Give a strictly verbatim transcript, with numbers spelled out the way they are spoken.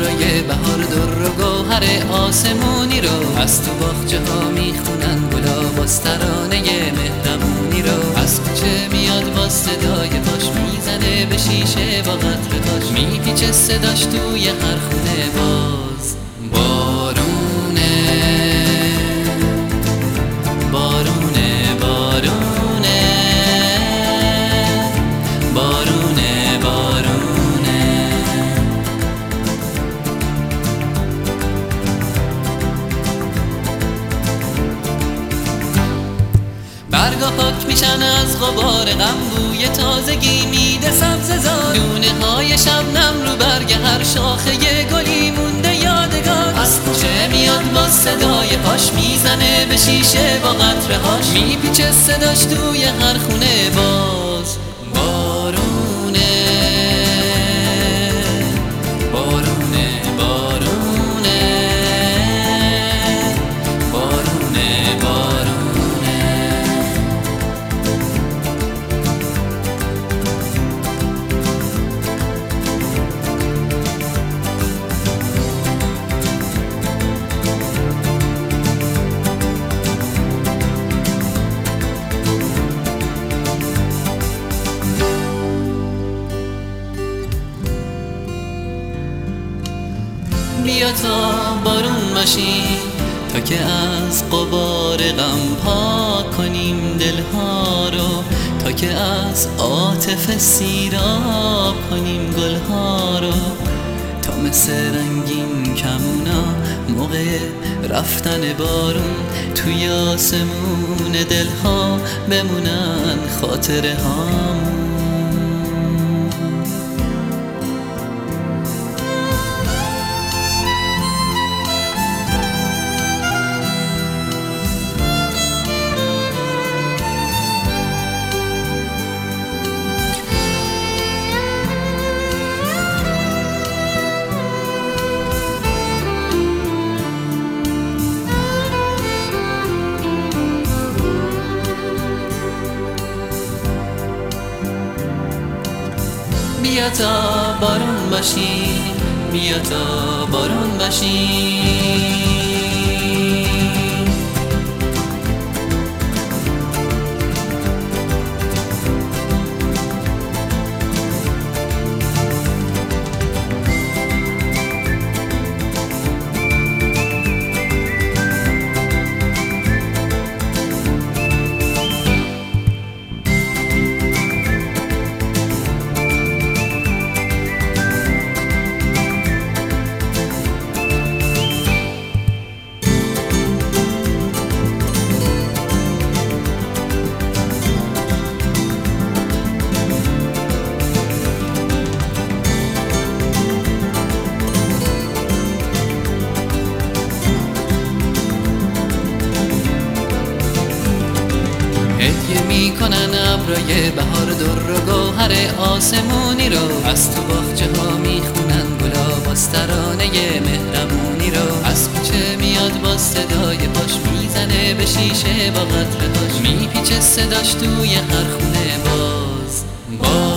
ابرای بهار در و گوهر آسمونی رو، از تو باغچه ها میخونن گلا باز ترانه مهربونی رو. از کوچه میاد باز صدای پاش میزنه به شیشه با قطر پاش، میپیچه صداش توی هر خونه باز. بارونه بارونه بارونه بارونه بارونه برگا پاک میشن از غبار غم، بوی تازگی میده سبززار، دونه های شبنم رو برگ هر شاخه گلی مونده یادگار. از کوچه میاد با صدای پاش میزنه به شیشه با قطره هاش، میپیچه صداش توی هر خونه باز. بارونه بارونه بارونه بارونه بارونه بیا تا بارون باشیم، تا که از غبار غم پاک کنیم دلها رو، تا که از عاطفه سیراب کنیم گلها رو، تا مثل رنگین کمونا موقع رفتن بارون توی آسمون دلها بمونن خاطره هامون. بیا تا بارون باشیم، بیا تا بارون باشیم. هدیه میکنن ابرای بهار در و گوهر آسمونی رو، از تو باغچه ها میخونن گلا باز ترانه مهربونی رو. از کوچه میاد با صدای پاش میزنه به شیشه با قطره هاش، میپیچه صداش توی هر خونه باز. باز